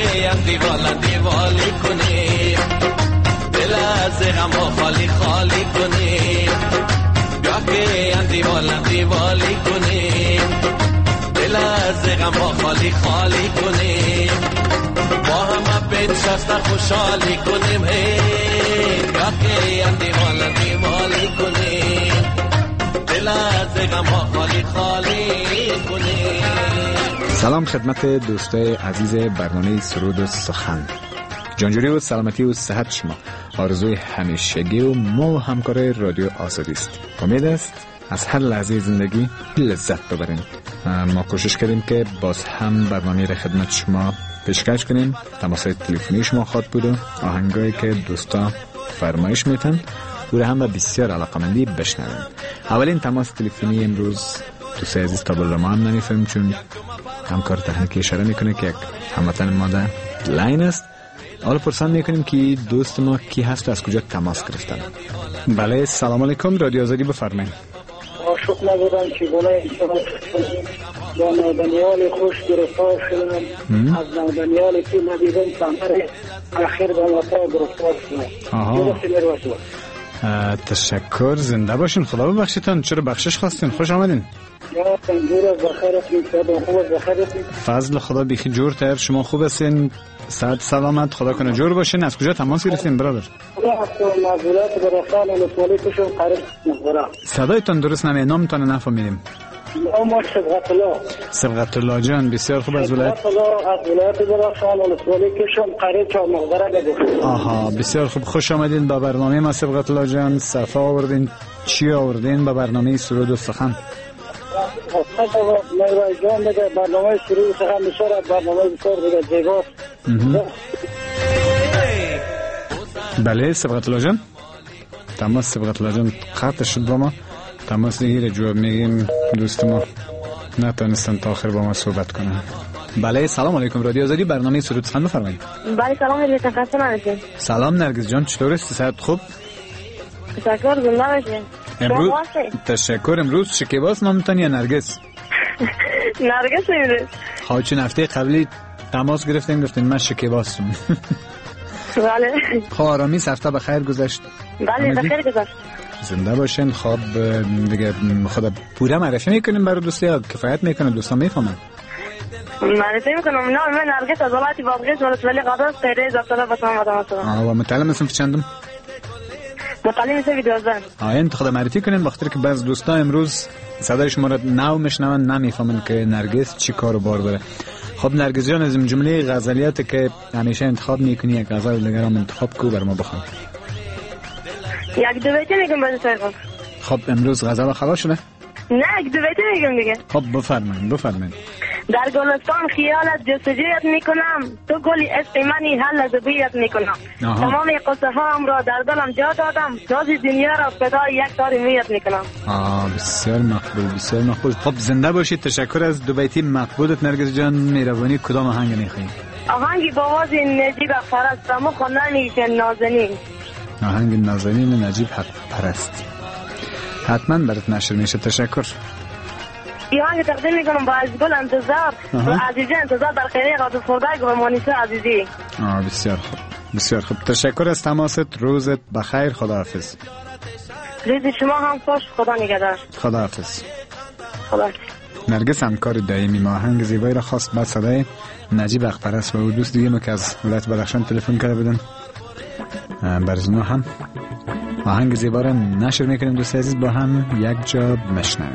که هم دیوالی کنیم، دل از غم خالی خالی کنیم. بیا که هم دیوالی کنیم، دل از غم خالی خالی کنیم. با هم بنشسته خوشحالی کنیم. بیا که هم دیوالی کنیم، دل از غم خالی خالی کنیم. سلام خدمت دوستای عزیز برنامه سرود و سخن. جانجوری و سلامتی و صحت شما آرزوی همیشگی و ما و همکار رادیو آزادی است. امید است از هر لحظه زندگی لذت ببرین. ما کوشش کردیم که باز هم برنامه را خدمت شما پیشکش کنیم. تماس‌های تلفنی شما خواد بود و آهنگایی که دوستا فرمایش میتن او را هم به بسیار علاقمندی بشنویم. اولین تماس تلفنی امروز دوستای عزیز تا بالا ما هم نمیفهمیم چون همکار تکنیکی اشاره میکنه که یک هموطن ما در لاین است. حالا پرسان میکنیم که دوست ما کی هست و از کجا تماس گرفتن. بله سلام علیکم، رادیو آزادی بفرمایید. عاشق نبودم چگونه با نادانیال خوش گرفتار شدم، از نادانیالی که ندیدم ثمر اخیر به وفا گرفتار شدم. تشکر، زنده باشین، خدا ببخشیدتان. چرا بخشش خواستین؟ خوش آمدین. یا تنجور بخیرتین. فضل خدا بیخی جور تر. شما خوب هستین؟ صحت سلامت، خدا کنه جور باشین. از کجا تماس گرفتین برادر؟ صدایتان درست نمیاد، نامتان نفهمیدیم. نام صبغت الله. صبغت الله جان، بسیار خوب. از ولایت درخشان ولسوالی کشم قریب تا مقبره گفت. آها بسیار خوب، خوش آمدین به برنامه ما صبغت الله جان. صفا آوردین. چی آوردین به برنامه سرود و سخن؟ برنامه سرود و سخن بسیار برنامه بسیار دیگه زیباست. بله صبغت الله جان، تماس صبغت الله جان قطع شد با ما. تماس دیگه جواب میگیم دوست ما نتونستن تا آخر با ما صحبت کنن. بله سلام علیکم، رادیو آزادی برنامه سرود سخن بفرمایید. بله سلام علیکم، خسته نباشید. سلام نرگس جان، چطور هستی؟ صحت خوب؟ تشکر، زنده باشید. امروز تشکر. امروز شکیباست نامتان یا نرگس؟ نرگس امروز. ها چون هفته قبلی تماس گرفتیم گفتین من شکیباستم. بله. خب آرامی هفته بخیر گذشت؟ بله بخیر گذشت. زنده باشین. خب دیگه خدا پوره معرفی میکنیم برای دوستا، کفایت میکنه دوستا میفهمن. معرفی میکنم. نه من نرگس از ولایت بادغیس ولسوالی قادس پیره زفتاده باشم آدم. و متعلم صنف چندم؟ متعلم صنف 12. انت خدا معرفی کنین بخاطر که بعض دوستا امروز صدای شما را نو میشنون نمیفهمن که نرگس چی کارو بار بره. خب نرگس جان، از این جمله غزلیات که همیشه انتخاب میکنی یک غزل دیگه هم انتخاب کو بر ما بخوان. یک دو بیتی میگم باید سایخون. خب امروز غزل خلاص شده؟ نه یک دو بیتی میگم دیگه. خب بفرمایید. در گلستان خیالت جستجویت میکنم، تو گلی عشق منی حل زبیت میکنم. تمام قصه هام را در دلم جا دادم، راز دنیا را فدای یک تار مویت میکنم. بسیار مقبول. خب زنده باشید. تشکر از دو بیتی مقبولت نرگس جان. مهربانی کدام آهنگ میخوایی؟ آهنگی با آواز نجیب پرست و خوندنی نازنین. آهنگ نازنین نجیب پرست حتما برات نشر میشه. تشکر. این آهنگ تقدیم میکنم با عزیزگل انتظار و عزیزی انتظار در خیلی قادر فردک و مانیسه عزیزی. بسیار خوب. تشکر از تماست. روزت بخیر. خداحافظ. روز شما هم خوش. خدا نگهدار. خداحافظ. خدا. نرگس همکار دائمی ما آهنگ زیبایی را خواست با صدای نجیب اخپرست و دوست دیگه ما که از ولایت بدخشان تلفن کرده بودن. برزنو هم آهنگ زیبا را نشر میکنیم دوست عزیز، با هم یک جا مشنویم.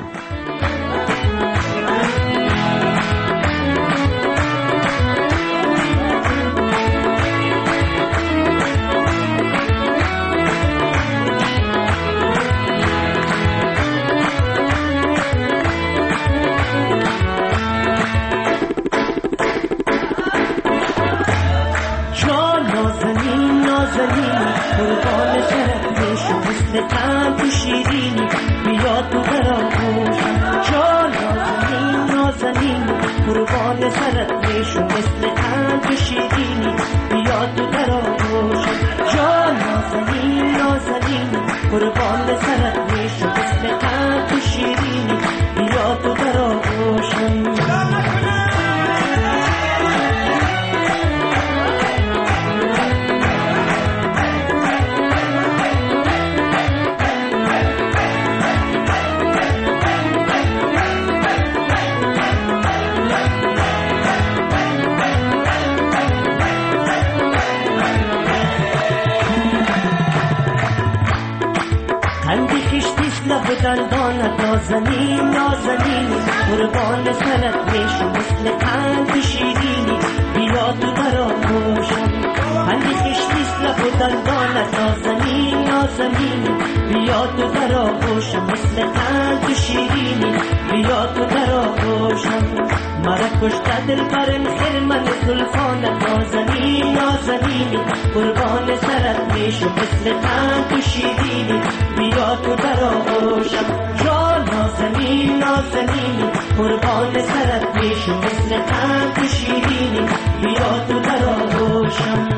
دندانت نازنین نازنینی قربان سرت میشم مثل قند شیرینی بیا تو در آغوشم پندی خشتیست لب و دندانت نازنین نازنینی بیا تو در آغوشم مثل قند شیرینی بیا تو در آغوشم مرا کشته دل برم خرمن زلفانت نازنین نازنینی قربان سرت میشم مثل قند شیرینی بیا تو در آغوشم جان نازنین نازنینی قربان سرت میشم مثل قند شیرینی بیا تو در آغوشم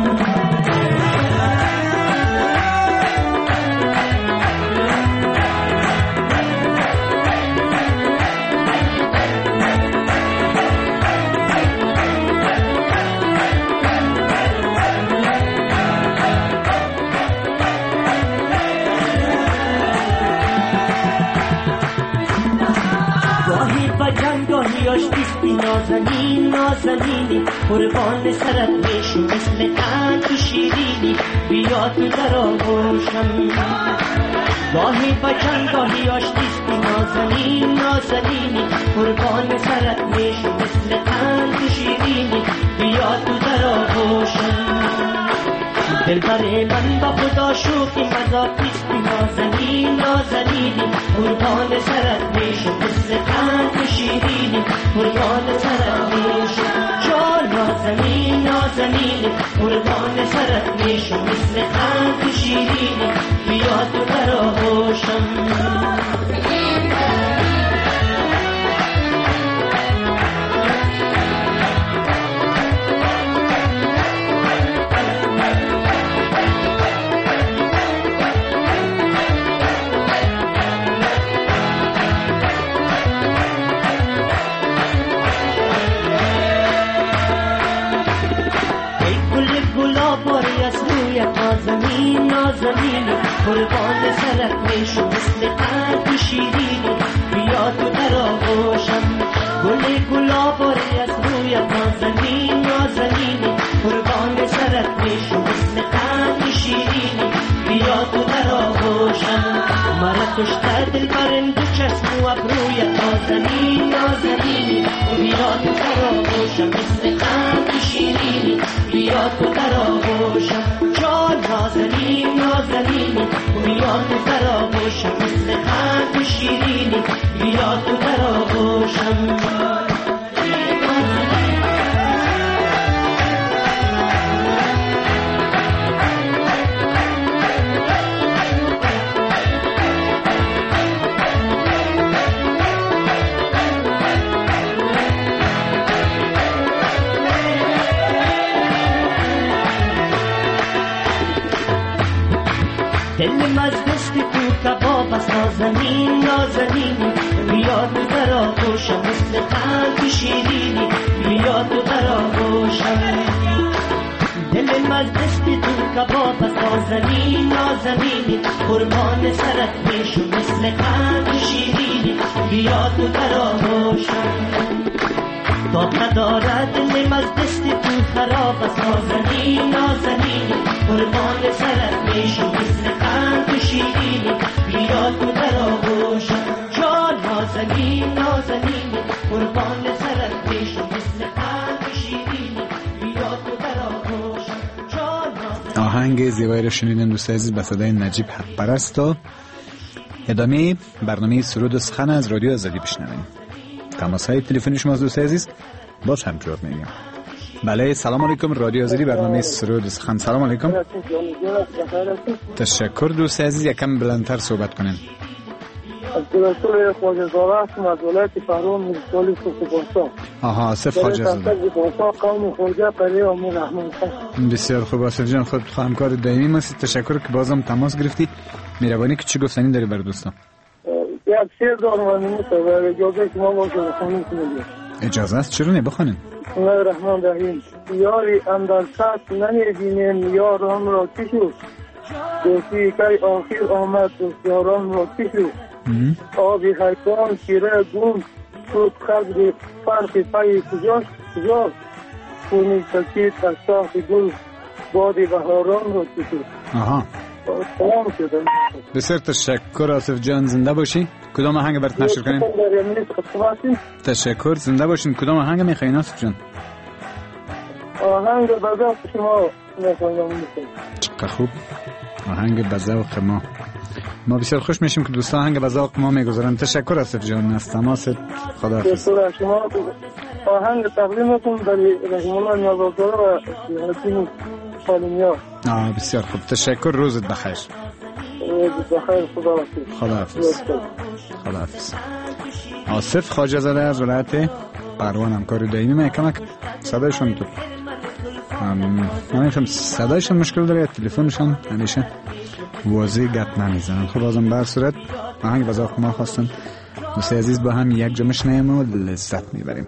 نازنین نازنینی قربان سرت میشم مثل قند شیرینی بیا تو در آغوشم گاهی بچن گاهی آشتیستی نازنین نازنینی قربان سرت میشم مثل قند شیرینی بیا تو در آغوشم دل بر من با خدا شوخی مذاقیستی نازنین نازنینی قربان سرت میشم مثل قند شیرینی قربان سرت میشم جان نازنین نازنینی قربان سرت میشم مثل قند شیرینی بیا تو در آغوشم نازنینی قربان سرت میشم مثل قند شیرینی بیا تو در آغوشم گل گلاباری از رویت نازنین نازنینی قربان سرت میشم مثل قند شیرینی بیا تو در آغوشم مرا کشته دل برم دو چشم و ابرویت نازنین نازنینی بیا تو در آغوشم مثل قند شیرینی بیا تو در آغوشم جان نازنین نازنینی بیا تو در آغوشم مثل قند شیرینی بیا تو در آغوشم دل مزدست تو کباب است نازنین نازنینی بیا تو در آغوشم مثل قند شیرینی بیا تو در آغوشم دل مزدست تو کباب است نازنین نازنینی قربان سرت میشم مثل قند شیرینی بیا تو در آغوشم داد ندارد دل مزدست تو خراب است نازنین نازنینی قربان سرت میشم مثل قند شیرینی بیا تو در آغوشم جان نازنین نازنینی قربان سرت میشم مثل قند شیرینی بیا تو در آغوشم جان آهنگ زیبایی رو شنیدن دوست عزیز به صدای نجیب حق پرست و ادامه برنامه سرود و سخن از رادیو آزادی بشنویم. تماس های تلفنی شما دوست عزیز باز هم جواب میگم. بله سلام علیکم رادیو آزادی برنامه سرود و سخن. سلام علیکم. تشکر دوست عزیز یکم بلندتر صحبت کنین. عبدالرسول خواجه زاده هستم از ولایت فرون مجلس سوسپاسا. آها آصف خواجه زاده. قوم خواجه پری امیر رحمان خان. بسیار خوب آصف جان خود همکار دائمی ماست. تشکر که بازم تماس گرفتی. مهربانی که چی گفتنی داری برای دوستان؟ یک شعر دارم و نمی‌تونم اجازه شما باشه بخونم کنید. اجازه است چرا نبخونین؟ بسم الله الرحمن الرحیم. یاری اندر سخت نمی‌بینیم یاران را چی شد؟ دوستی که آخر آمد دوستیاران را چی شد؟ آبی حیوان شیره گون شد خبر فرق پای کجاست؟ خونی کشید از ساخت گل باد بهاران را چی شد؟ آها سلام شدم. بسیار تشکر آصف جان، زنده باشی. کدام آهنگ برات نشر کنیم؟ تشکر، زنده باشین. کدام آهنگ میخواین آصف جان؟ آهنگ بذوق شما میخوایم. چقدر خوب، آهنگ بذوق ما بسیار خوش میشیم که دوستان آهنگ بذوق ما میگذارن. تشکر آصف جان از تماست. خداحافظ. شما آهنگ تقدیم کنم در رحم الله نیازآور و حسین سالمیا. بسیار خوب، تشکر. روزت بخیر. بخیر. خداحافظ. خداحافظ. آصف خواجه زاده از ولایت پروان، همکار دائمی ما. کمک صدایشون تو من میفهم صدایشون مشکل داره، تلفنشون همیشه واضح گپ نمیزنن. خب بازم به هر صورت آهنگ بذوق ما خواستن دوست عزیز با هم یک جا میشنیم و لذت میبریم.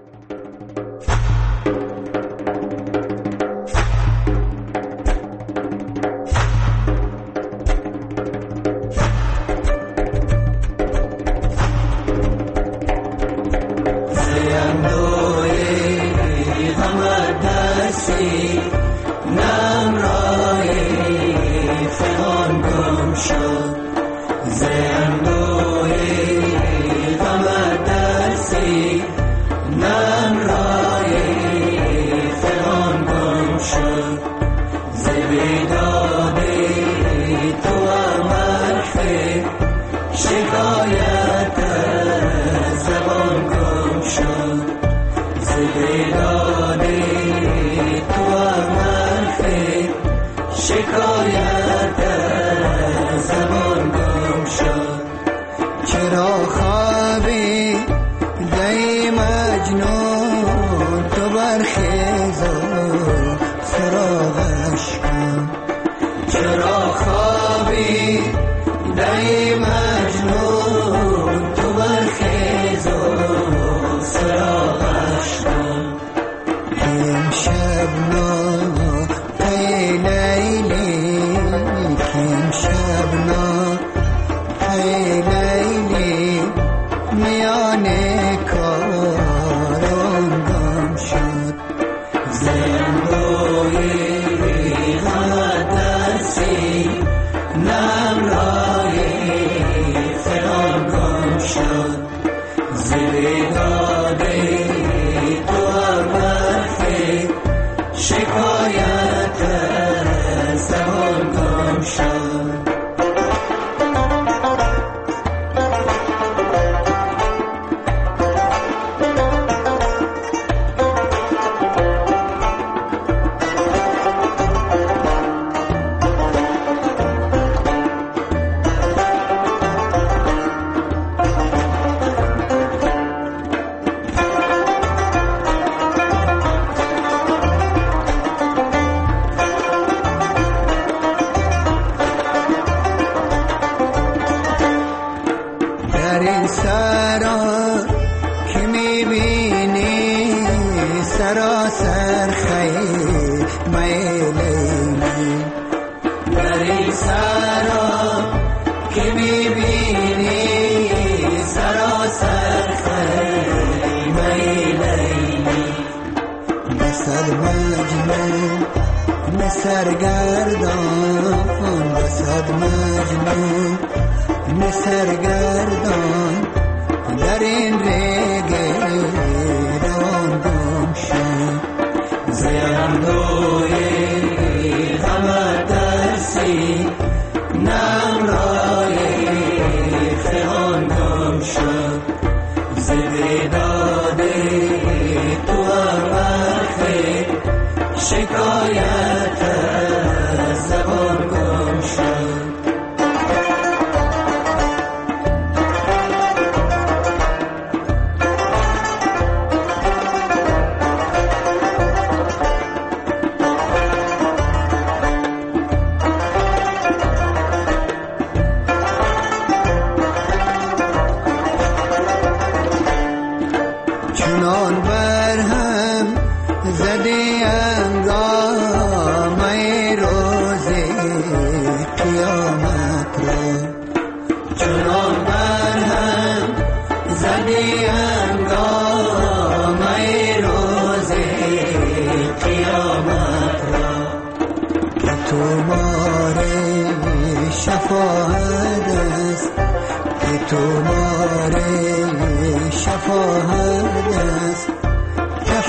خواهد است کف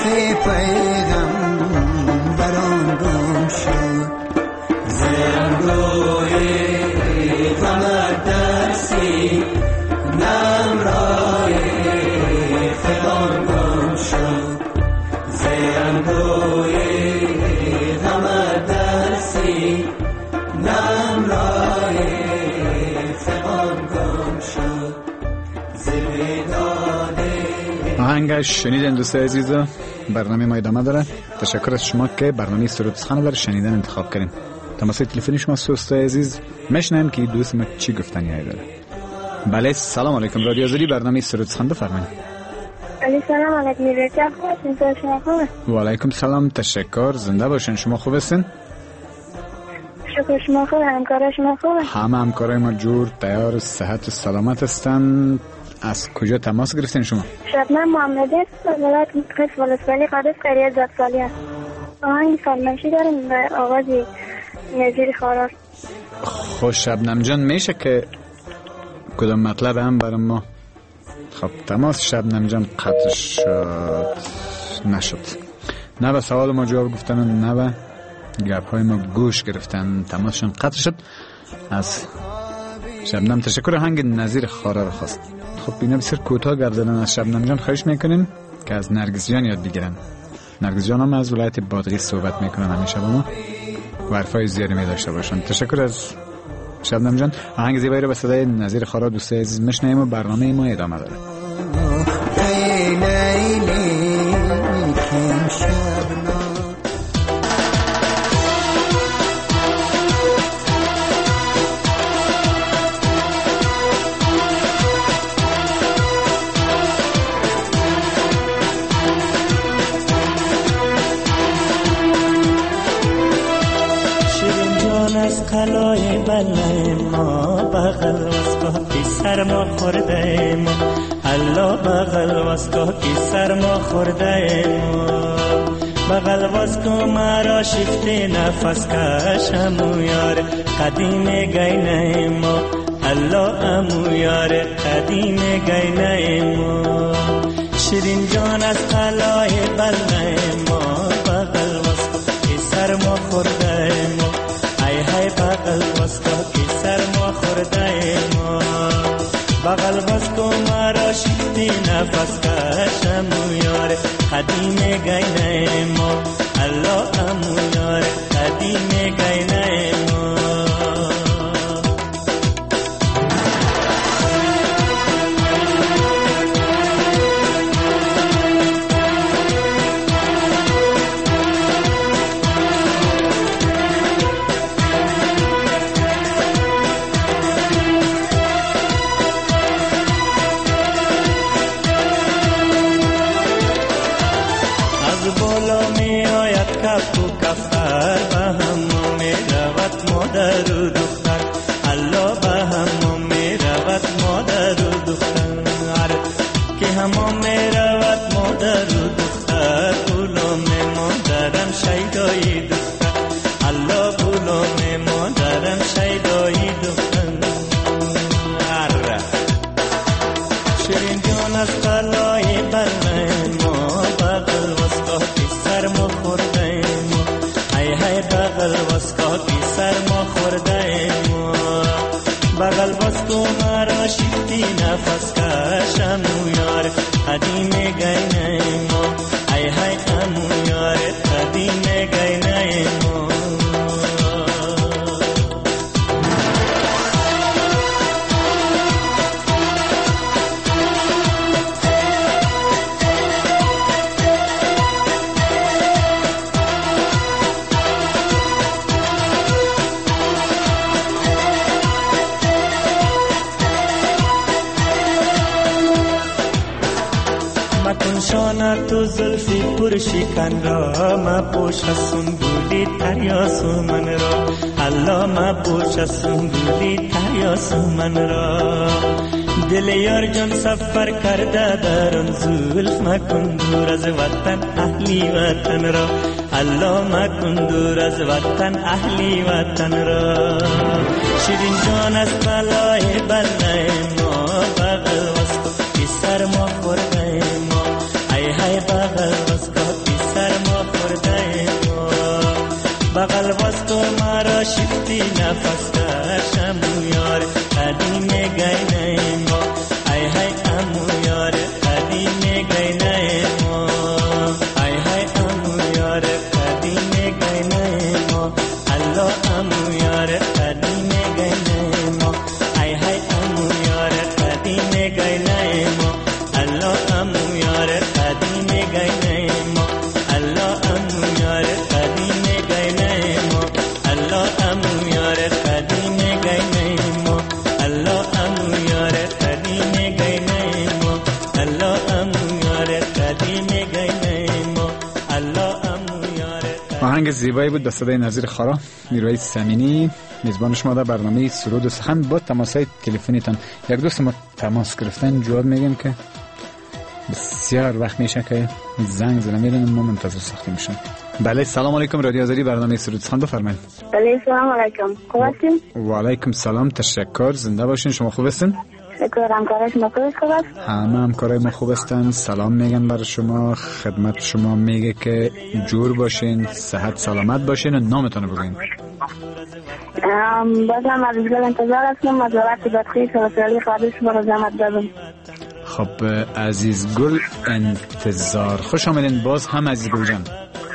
پیغمبران گم شد زندوی غم درسی نمرای فغان گم شد زندوی غم درسی نمرای فغان گم شد آهنگش شنیدین دوستای عزیزا. برنامه ما ادامه داره. تشکر از شما که برنامه سرود سخن برای شنیدن انتخاب کردین. تماس تلفنی شما دوستای عزیز میشنویم که دوست ما چی گفتنی داره. بله سلام علیکم رادیو آزادی برنامه سرود سخن بفرمایید. علی سلام علیکم میرچه خوبه شما خوبه؟ و علیکم سلام تشکر زنده باشین. شما خوب هستین؟ شکر شما خوبه. همکارای شما خوبه؟ همه همکارای ما جور تیار صحت و سلامت هستن. از کجا تماس گرفتین شما؟ شبنم محمدی است از ولایت قصف ولسوالی قادس قریه زادسالی است. آهنگ فرمایشی داریم به آغازی نظیر خارار. خوش شبنم جان میشه که کدام مطلب هم برای ما؟ خب تماس شبنم جان قطع شد نشد. نه به سوال ما جواب گفتن نه به گپ های ما گوش گرفتن. تماسشون قطع شد. از شبنم تشکر. آهنگ نظیر خارار خواست. خب اینا بسیار کوتاه گردیدن از شبنم جان. خواهش میکنیم که از نرگس جان یاد بگیرن. نرگس جان هم از ولایت بادغیس صحبت میکنن همیشه با ما و حرفای زیادی می داشته باشن. تشکر از شبنم جان. آهنگ زیبایی رو به صدای نظیر خارار دوستای عزیز میشنویم و برنامه ما ادامه داره. از قلای بلای ما بغل واسکا کی سر ما خورده ما الله بغل واسکا کی سر ما خورده ما بغل واسکا مرا شفته نفس کش امو یار قدیم گینه ما الله امو یار قدیم گینه ما شیرین جان از قلای بلای ما بغل واسکا کی سر ما خورده ما های بغل واسکا کی سر ما خورده ما بغل واسکا مرا شکتی نفس کشم یار قدیم گینه ما الله امو یار قدیم گینه ما کفر به هم می رود مادر و دختر الله به هم می رود مادر و دختر که هم می رود مادر و دختر غلام مادرم شیدای دختر الله غلام مادرم شیدای دختر شیرین جان از قلای بلای ما بغل واسکا کی سر ما خورده های بغل واسکا کی سر ما خورده ما بغل واسکا مرا شکتی نفس کشم یار قدیم گینه ما های امو یار قدیم گینه ما شانه تو زلفی پرشکن را ما پوش سنبولی تریاس من را الله ما پوش سنبولی تریاس من را دل یار جان سفر کرده در آن زلف مکن دور از وطن اهلی وطن را الله مکن دور از وطن اهلی وطن را شیرین جان از بلای بلای ما بغل واسکا کی سر ما خورده نفس کشم یار قدیم گینه ما ای های امو یار قدیم گینه ما ای های امو یار قدیم گینه ما الله امو یار قدیم گینه ما ای های امو یار قدیم گینه ما الله امو یار قدیم گینه ما الله امو یار قدیم گینه ما الله امو یار قدیم گینه ما الله امو یار قدیم گینه ما الله امو یار قدیم گینه ما الله امو یار. آهنگ زیبایی بود به صدای نظیر خارا، میرویس سمینی، میزبان شما در برنامه سرود و سخن. با تماسهای تلفنیتان یک دوست ما تماس گرفتن جواب میگیم که بسیار وقت میشه که زنگ زنم میرن، ما منتظر ساخته میشم. بله سلام علیکم، رادیو آزادی برنامه سرود سخن بفرمایید. بله سلام علیکم، خوب هستین؟ و علیکم سلام، تشکر، زنده باشین. شما خوب هستین؟ شکر، همکارای شما خوب است؟ همه همکارای ما خوب هستن، سلام میگن برای شما، خدمت شما میگه که جور باشین، صحت سلامت باشین و نامتون بگین. بازم از گل انتظار هستم، از وقتی بدخیش و سیالی خواهدش شما رو زحمت دادم. خب عزیز گل انتظار، خوش آمدین باز هم عزیز گل جان.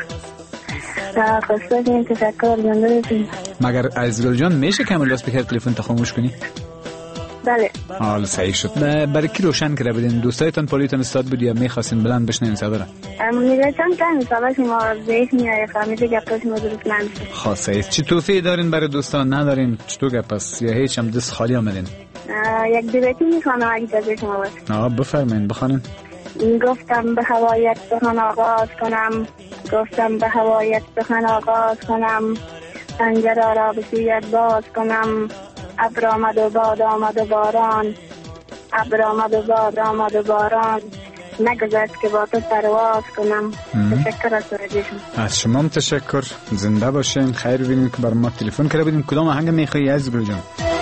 خوش باشین، تشکر، زنده باشین. مگر عزیز گل جان میشه که لاس بکر تلفن تا خاموش کنی؟ بله. حال صحیح شد. برای کی روشن کرده بودین؟ دوستایتان پالیتان استاد بود یا میخواستین بلند بشنین صدره؟ میگفتم که مثلا شما ذهن میاد فهمیده گپاش ما درست نمیشه. خاصه چی توفیق دارین برای دوستان ندارین؟ چطور گپ است یا هیچ هم دست خالی آمدین؟ یک دیبتی میخوانم اگه اجازه شما باشه. بفرمایید بخوانید. گفتم به هوایت سخن آغاز کنم، گفتم به هوایت سخن آغاز کنم، پنجره را به سویت باز کنم، ابر آمد و باد آمد و باران، ابر آمد و باد آمد و باران، نگذشت که با تو پرواز کنم. تشکر از توجهتون. از شما هم تشکر، زنده باشین، خیر ببینیم که بر ما تلفن کرده بودیم. کدام آهنگ میخوایی عزیز گل جان؟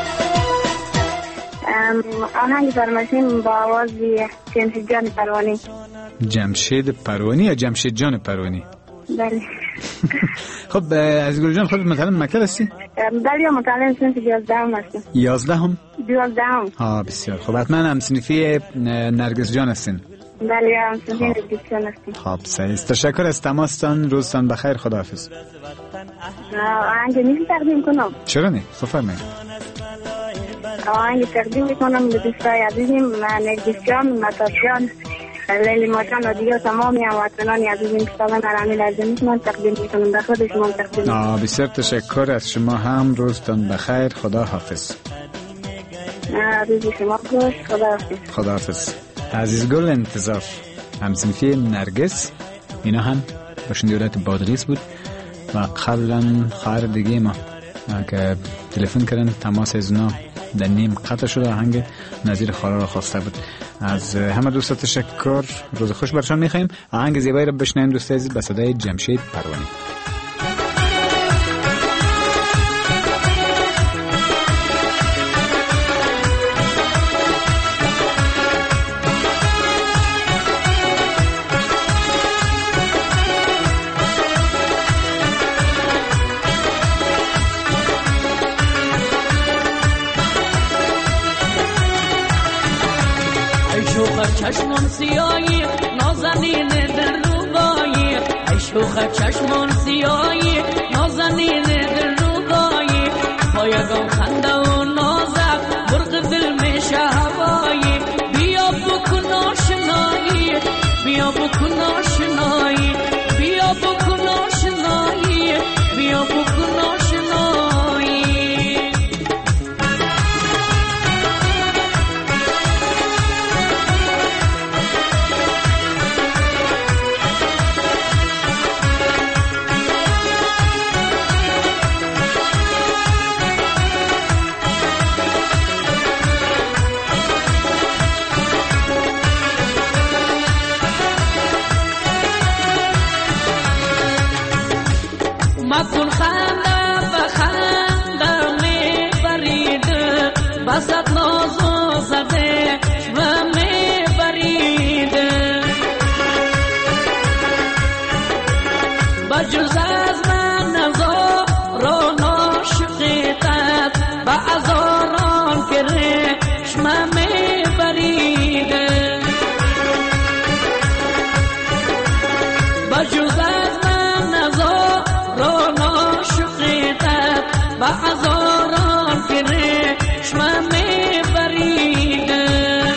آهنگ فرمایشیم با آواز جمشید جان پروانی. جمشید پروانی یا جمشید جان پروانی؟ بله. خب عزیز گل جان خودت مثلا مکتب هستی؟ بله متعلم سنف 11 هستم. 11 هم؟ 12 هم. بسیار خب، حتما هم صنفی نرگس جان هستین؟ بله هم صنفی نرگس جان هستیم. خب صحیح، تشکر از تماستان، روزتان بخیر، خداحافظ. آهنگ نیست تقدیم کنم؟ چرا نه؟ بفرمایید. آهنگ تقدیم میکنم به دوستای عزیزم، نرگس جان، مطاب جان، لیلی ماجان و دیگه تمامی هموطنان عزیزم که سالن عرامی لازم میکنم تقدیم میکنم به خود شما تقدیم. بسیار تشکر از شما هم، روزتان بخیر، خدا حافظ. روز شما خوش، خدا حافظ. خدا حافظ. عزیز گل انتظار، همصنفی نرگس، اینا هم باشون دولت بادغیس بود و قبلا خواهر دیگه ما که تلفن کردن تماس از اونا در نیم قطع شده، آهنگ نظیر خارا را خواسته بود. از همه دوستا تشکر، روز خوش برشان میخواییم. آهنگ زیبایی را بشنویم دوست عزیز به صدای جمشید پروانی. چشمان سیایی نازنین در روبایی، ای شوخ چشمان سیایی نازنین در روبایی، با یکم خنده و نازک برق دل میشه هوایی، بیا بکن آشنایی، بیا بکن آشنایی، بیا بکن آشنایی، بیا بکن آشنایی. مکن خنده و خنده می برید، بسط ناز و زده و می برید، بجز از من نزار و ناشقی هزاران کرشمه میبریدن.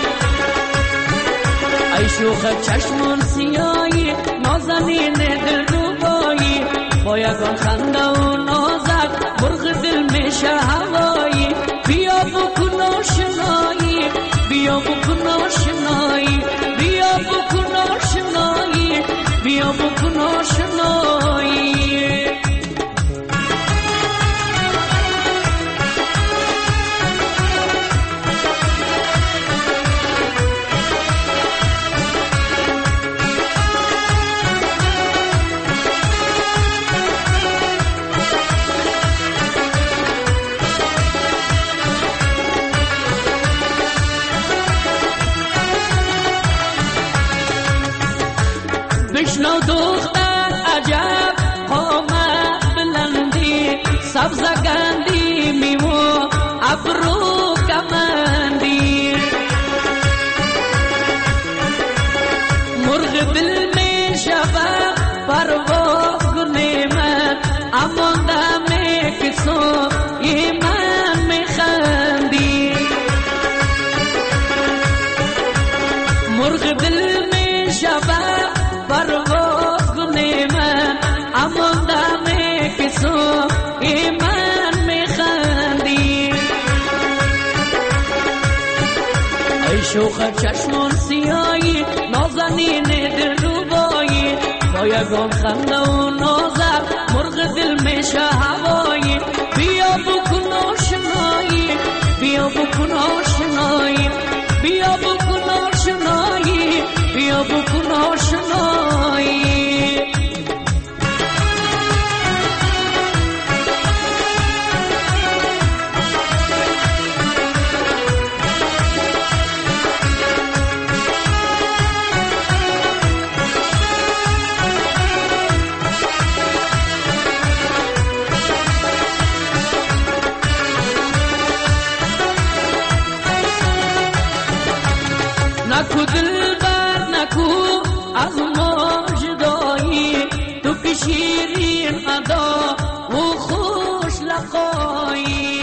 ای شوخ چشمون سیایی نازنین دلربایی، با یگان خنده و نازک مرغ دل میشه هوایی. بیا بکن آشنایی، بیا بکن آشنایی، بیا بکن آشنایی، بیا بکن آشنایی. بشنو دختر عجب قامت بلندی، سبز گندی میمو ابرو کمندی. مرغ دل می شود پرواز کنه من، اما دم کسو من میخندی. مرغ دل می شود پرواز کنه من، اما دم کسو من میخندی. ای شوخ چشمون سیایی نازنین دلربایی، با یگان خنده و نازک مرغ دل میشه هوایی. بیا بکن آشنایی، بیا بکن آشنایی، بیا بکن آشنایی، بیا بکن آشنایی. نکو دل بر نکو از ما جدایی، تو که شیرین ادا و خوش لقایی.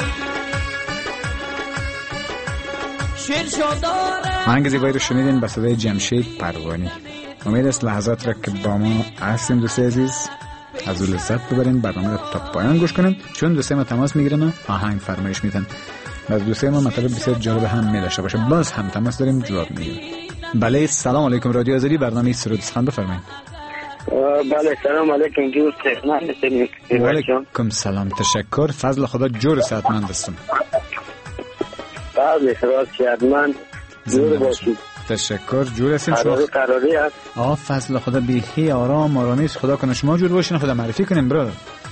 شیر شداره. آهنگ زیبایی رو شنیدین به صدای جمشید پروانی. امید است لحظات را که با ما هستیم دوستای عزیز از او لذت ببرین. برنامه را تا پایان گوش کنین، چون دوستای ما تماس میگیرن آهنگ فرمایش میدن و از دوستای ما مطلب بسیار جالب هم میداشته باشه. باز هم تماس داریم، جواب میدیم. بله سلام علیکم، رادیو آزادی، برنامه سرود سخن بفرمایید. بله سلام علیکم دوست من. و علیکم سلام، تشکر. فضل خدا جور صحتمند هستم. فضل خدا صحتمند جور باشید. تشکر. جور هستین شما؟ قراری هست. فضل خدا بیخی آرام آرامیست. خدا کنه شما جور باشین. خدا معرفی کنیم برادر.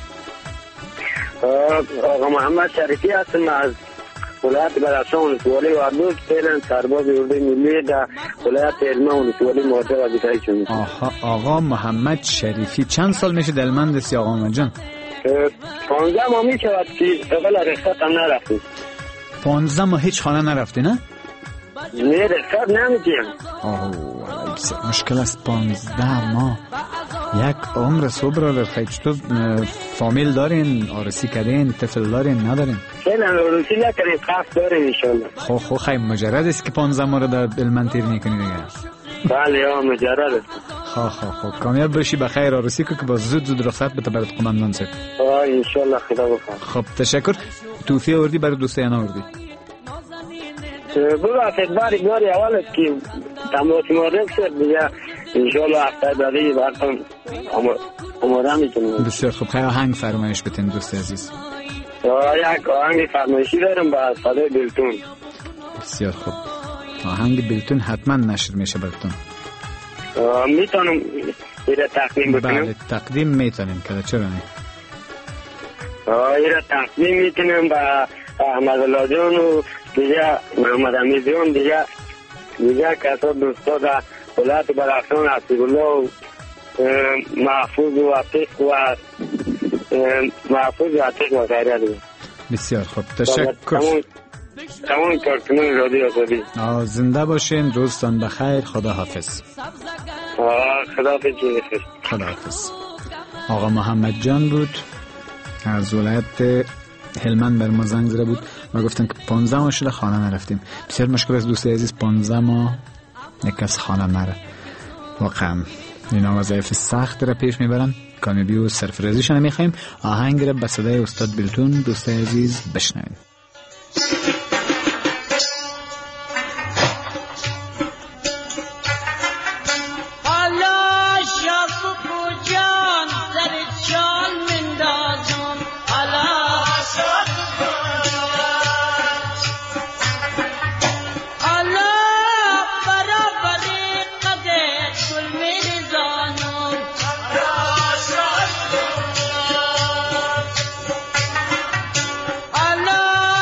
آقا محمد شریفی هستم از ولایت بدخشان ولسوالی وردوز، فعلا سرباز اردوی ملی در ولایت علمه ولسوالی مواجه وظیفه‌ای شدم. آقا محمد شریفی چند سال میشه دلمند هستی آقا محمد جان؟ 15 ماه میشود که قبل رخصت هم نرفتیم. 15 ماه هیچ خانه نرفتی نه؟ نه رخصت نمیدیم. مشکل است 15 ماه، یک عمر صبح را خیلی. تو فامیل دارین؟ آرسی کردین؟ طفل دارین؟ ندارین؟ فعلا آرسی نکردیم، قصد داریم انشالله. خب خیلی مجرد است که 15 ماه را در علمند تیر میکنی دیگه. بله مجرد است. خب کامیاب باشی، بخیر آرسی که با زود رخصت بده برات قماندان صاحب. انشالله خدا بخیر. خب تشکر. توفیه آوردی برای دوستای انا آوردی؟ ببخشید باری اول است که تماس ما رک شد دیگه، انشالله هفته بعدی براتون آماده میکنیم. بسیار خوب. خیلی آهنگ فرمایش بتین دوست عزیز. یک آهنگ فرمایشی دارم با صدای بلتون. بسیار خوب. آهنگ بلتون حتما نشر میشه براتون. میتونم ایره تقدیم بکنم؟ بله تقدیم میتونیم که چرا نه. ایره تقدیم میتونم با احمد الله جان و دیگه محمد امید جان، دیگه کسا دوستا در ولایت بدخشان حسیب الله و محفوظ و عتیق و غیره دیگه. بسیار خوب تشکر. تمام کارکنان رادیو آزادی زنده باشین. روزتان بخیر. خدا حافظ. خدا حافظ. خدا حافظ. آقا محمد جان بود از ولایت هلمند بر ما زنگ زده بود و گفتن که 15 ماه شده خانه نرفتیم. بسیار مشکل است دوستای عزیز، 15 ماه یک کس خانه نره. واقعا اینا وظایف سخت را پیش میبرن. کامیابی و سرفرازیشون میخوایم. آهنگ را به صدای استاد بیلتون دوستای عزیز بشنویم. Allah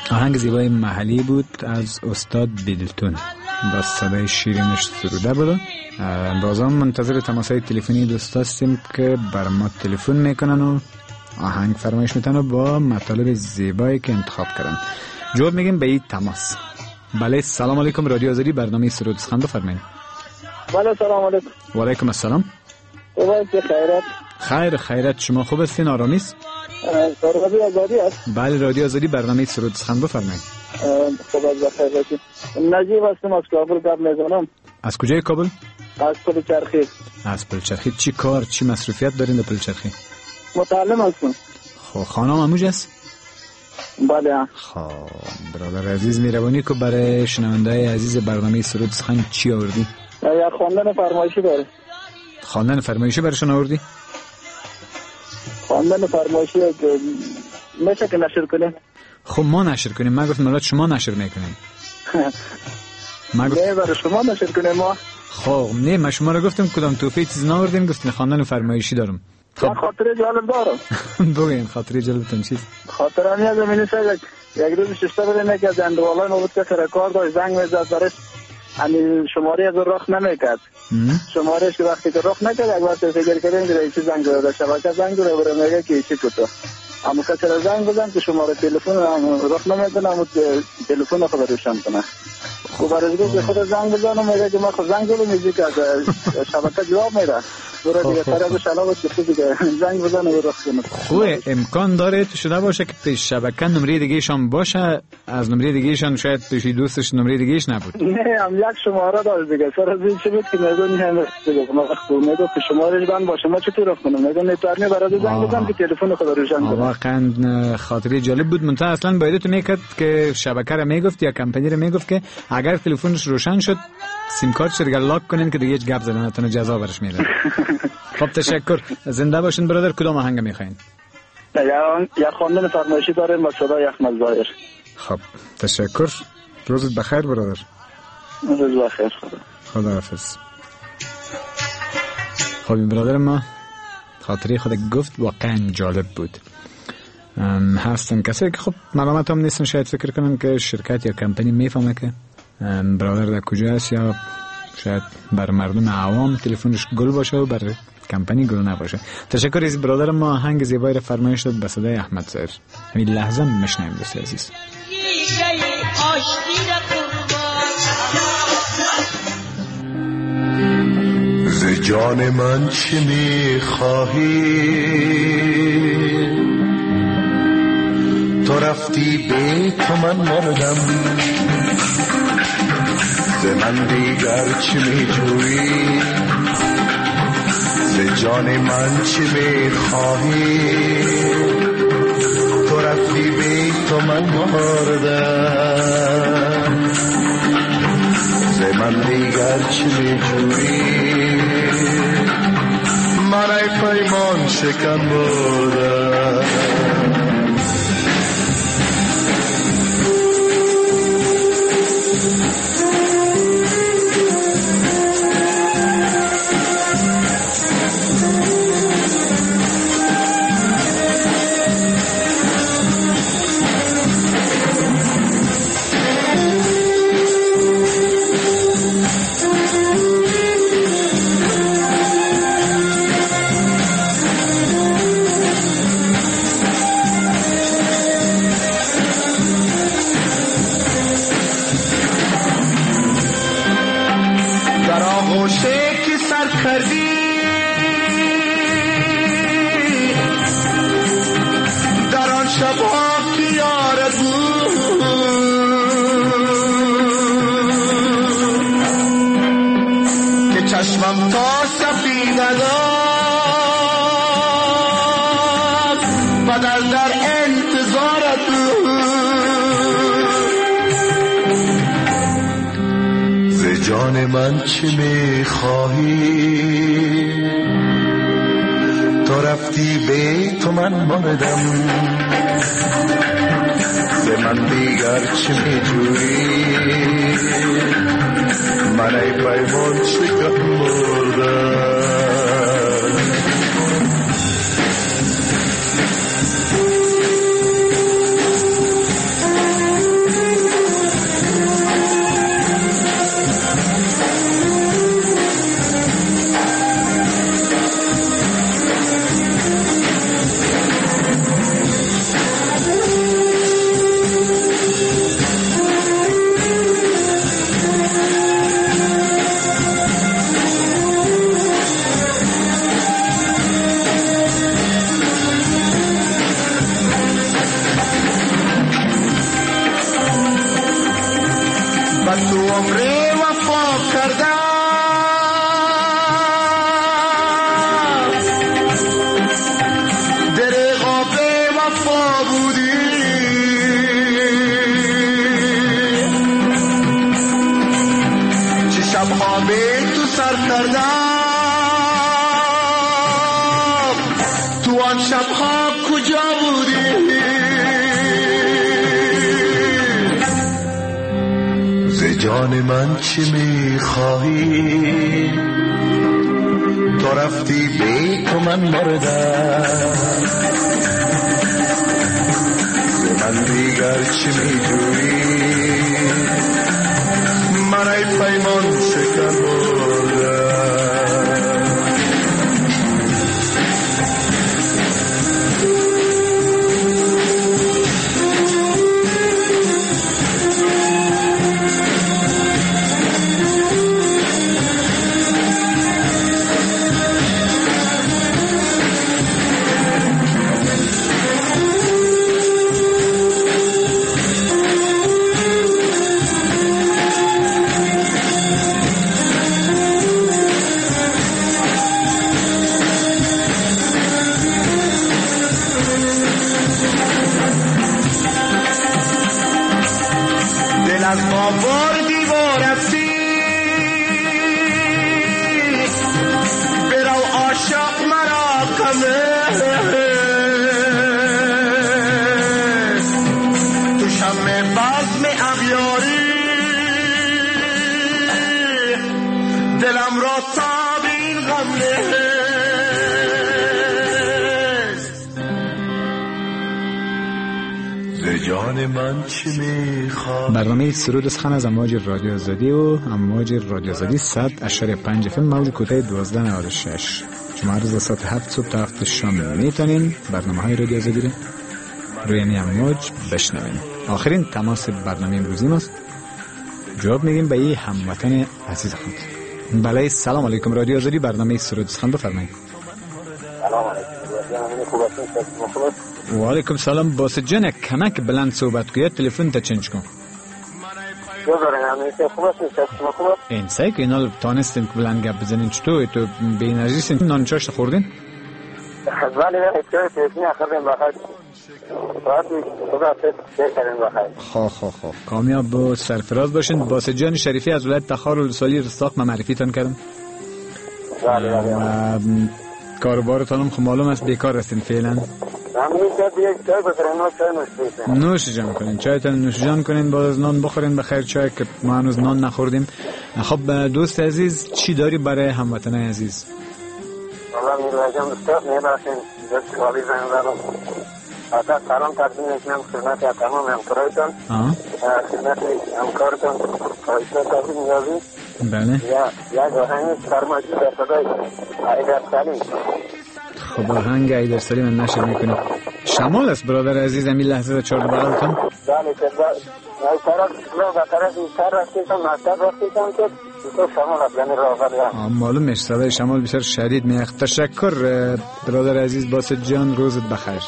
آهنگ زیبای محلی بود از استاد بیدلتون با صدای شیرینش سروده بود. بازم منتظر تماسهای تلفنی دوست هستیم که بر ما تلفن میکنن و آهنگ فرمایش میتن و با مطالب زیبایی که انتخاب کردن جواب میگیم به این تماس. بله سلام علیکم، رادیو آزادی، برنامه سرود سخن بفرمایید. بله سلام علیکم. و علیکم السلام. خیرت شما خوب هستین؟ آرامی است؟ رادیو آزادی است. بله رادیو آزادی، برنامه سرود سخن بفرمایید. خوب از بخیر باشید. نجیب هستم از کابل گپ میزنم. از کجای کابل؟ از پلچرخی. از پلچرخی. چی کار چی مسئولیت دارین در پلچرخی؟ متعلم هستم. خب خانم اموج است؟ بله. خب برادر عزیز میروانی که برای شنونده‌های عزیز برنامه سرود سخن چی آوردی؟ یا خواندن فرمایشی داره. خواندن فرمایشی براشون آوردی؟ خواندن فرمایشی میشه که نشر کنیم؟ خب ما نشر کنیم. من گفتم مراد شما نشر میکنیم. نه برای شما نشر کنیم ما. خب نه من شما رو گفتم کدام توفیق چیز ناوردین، گفتین خواندن فرمایشی دارم. خب خاطره جالب دارم. بگین خاطره جالبتون چیست؟ خاطره میاد زمینی سر یک روز ششته بودیم که زندوالای نبود که سر کار داشت زنگ میزد برش یعنی شماره از رخ نمیکرد. شمارهش که وقتی که رخ نکرد یک وقت فکر کردیم که رئیس زنگ داده شبکه زنگ داده برای میگه که چی کتو اما کسی زنگ بزن که شماره تلفن رخ نمیکنه اما تلفن خود روشن کنه. خب برای دیگه خود زنگ بزنم میگه که ما خود زنگ دارم میگه که شبکه جواب میده برای دیگه طرف شلوات که دیگه زنگ بزنه و رخ کنه. خوبه امکان داره تو شده باشه که پیش شبکه نمره دیگه ایشان باشه، از نمره دیگه ایشان شاید پیش دوستش نمره دیگه ایش نبود. نه هم یک شماره داره دیگه سر از این چه بود که میگه نه دیگه ما وقت میگه که شمارهش بند باشه ما چطور رخ کنم میگه نتارنی برای زنگ بزنم که تلفن خود روشن کنه. واقعا خاطره جالب بود. منتها اصلا باید تو میکرد که شبکه رو میگفت یا کمپانی رو میگفت که اگر تلفنش روشن شد سیم کارتش رو لاک کنین که دیگه هیچ گپ زدن نتونه جزا برش میده. خب تشکر، زنده باشین برادر. کدام آهنگ میخواین؟ یا خواندن فرمایشی داره با صدای احمد ظاهر. خب تشکر، روزت بخیر برادر. روز بخیر. خداحافظ. خب این برادر ما خاطره خود گفت واقعا جالب بود. هستن کسی که خب ملامت هم نیستن شاید فکر کنن که شرکت یا کمپانی میفهمه که برادر در کجا است یا شاید بر مردم عوام تلفنش گل باشه و بر کمپانی گل نباشه. تشکر از برادر ما آهنگ زیبایی را فرمایش داد به صدای احمد ظاهر. همین لحظه میشنویم دوست عزیز. ز جان من چه میخواهی تو رفتی به تو من مردم ز من دیگر چه میجویی ز جان من چه میخواهی تو رفتی به تو من مردم ز من دیگر چه میجویی من ای پیمان شکن بودم چشمم تا سفید داد و در انتظارت ز جان من چه میخواهی تو رفتی به تو من مردم ز من دیگر چه میجویی من ای پیمان شکن مردم تو عمر وفا کردم درقا به وفا بودی چه شبها به تو سر کردم تو آن شبها کجا بودی جان من چه میخواهی تو رفتی بی تو من مردم من دیگر چه میجویی من ای پیمان شکن از ما بردی و رفتی برو عاشق مرا کمه تو شم بزم اغیاری دلم را تاب این غم جان من چی میخواد. برنامه سرود سخن از امواج رادیو آزادی و امواج رادیو آزادی 100.5 FM موج کوتاه 1296 شما روز ساعت 7 صبح تا 7 شام میتونین برنامه های رادیو آزادی رو روی این امواج بشنوین. آخرین تماس برنامه امروزی ماست. جواب میدیم به این هموطن عزیز خود. بله سلام علیکم رادیو آزادی برنامه سرود سخن بفرمایید. سلام علیکم و علیکم سلام باسط جان کمک بلند صحبت کنید تلفن تا چنج کن این سعی که اینا تانستیم که بلند گپ بزنین چطور تو به انرژی سین نان چاشت خوردین؟ ولی چای تلفنی اخردیم بخیر خواه کامیاب و سرفراز باشین. باسط جان شریفی از ولایت تخار و سالی رستاق من معرفی تان کردم و کاروبارتان هم معلوم است بیکار هستین فعلا. نوش جان کنین چایتان نوش جان کنین بعد از نان بخورین بخیر چای که ما هنوز نان نخوردیم. خب دوست عزیز چی داری برای هموطن عزیز؟ والله میراجم استاد میباشین دست خالی زنگ زدم حتی سلام تقدیم میکنم خدمت تمام همکارایتان خدمت همکارتان آیسا تقدیم نیازی بله یک آهنگ فرمایشی در صدای حیدر سلیم. خب آهنگ حیدر سلیم من نشر میکنیم. شمال است برادر عزیز امی لحظه چهار بغلتان. بله طرف سر رفتیتم مکتب رفتیتم که تو شمال است یعنی راغل معلوم میشه صدای شمال بسیار شدید میخ. تشکر برادر عزیز باسط جان روزت بخیر. یا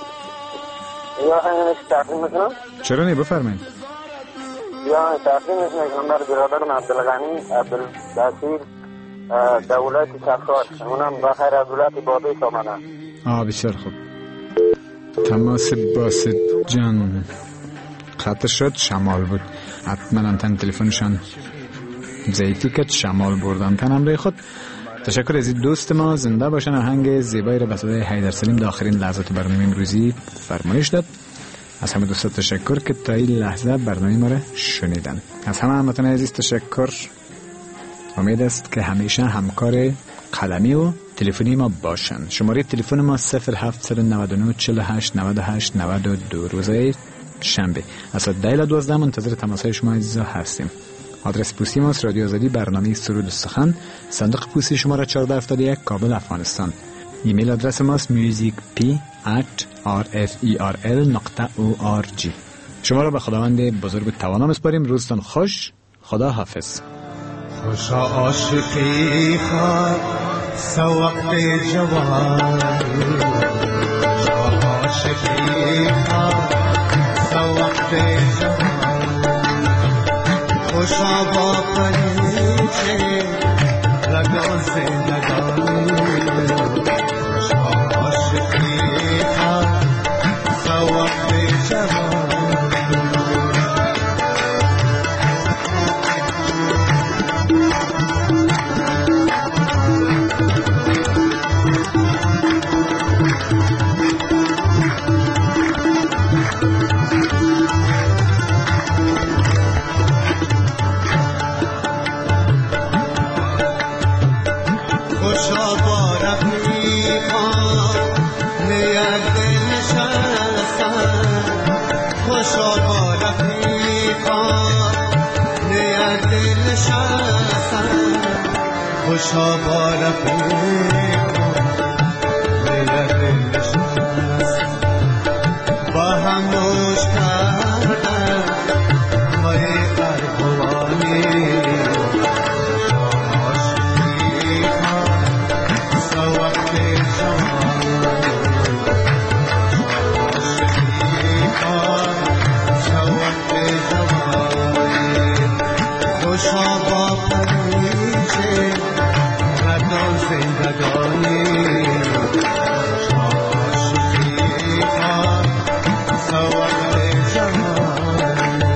آهنگ نشی تقدیم میکنم؟ چرا نی بفرمایید. یا تقدیم میکنم بر برادرم عبدالغنی عبدالبصیر دولت سفار اونم بخیر از دولت بابی سامنه. بسیار خوب. تماس باسط جان قطع شد. شمال بود حتما انتن تلفنشان زیتی کت شمال بردن تن همراه خود. تشکر از این دوست ما زنده باشن. آهنگ زیبایی را به صدای حیدر سلیم در آخرین لحظات برنامه امروزی فرمایش داد. از همه دوستان تشکر که تا این لحظه برنامه ما را شنیدن. از همه هموطن عزیز تشکر. امید است که همیشه همکار قلمی و تلفنی ما باشن. شماره تلفن ما 0799 48 98 92 روزهای شنبه از ساعت 10 تا 12 منتظر تماسهای شما عزیزا هستیم. آدرس پستی ما رادیو آزادی برنامه سرود سخن صندوق پستی شماره 1471 کابل افغانستان. ایمیل آدرس ما musicp@rferl.org. شما را به خداوند بزرگ توانا میسپاریم. روزتان خوش. خدا حافظ. خوشا عاشقی خواه سوقت جوان خوشا عاشقی خواه سوقت جوان خوشا با پریچه رگان زندگانی عاشقی ها سواب جوان خوشا با رفیق میرد نشست با هم موش کردن مای ارغوانی عاشقی ها سوقت جوان عاشقی ها سوقت جوان خوشا با پریچه زندگانی عاشقی ها سواد جوانی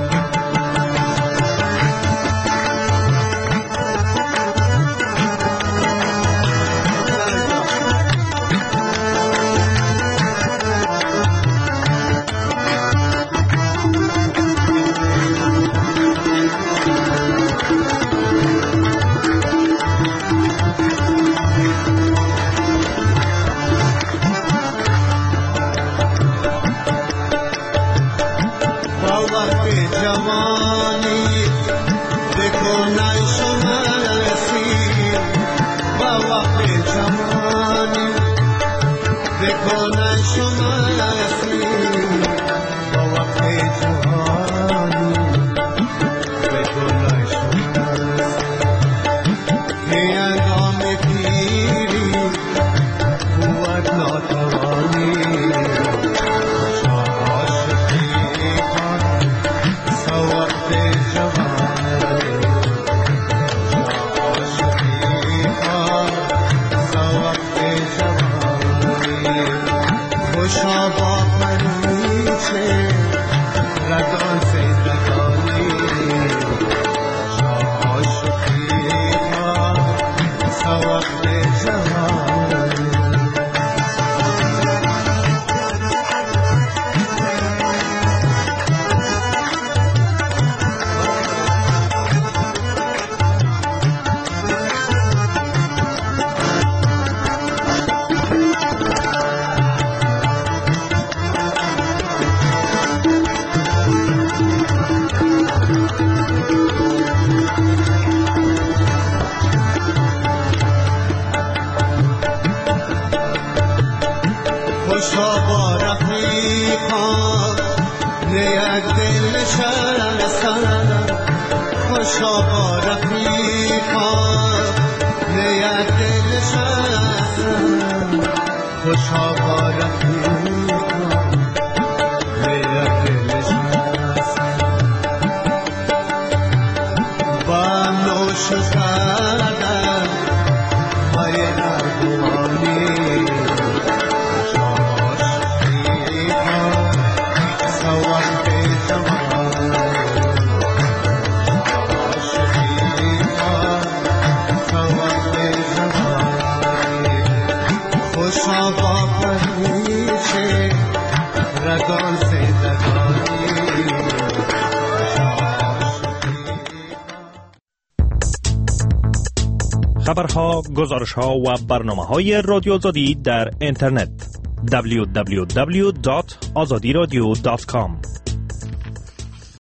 خبرها، گزارش‌ها و برنامه‌های رادیو آزادی در اینترنت www.azadiradio.com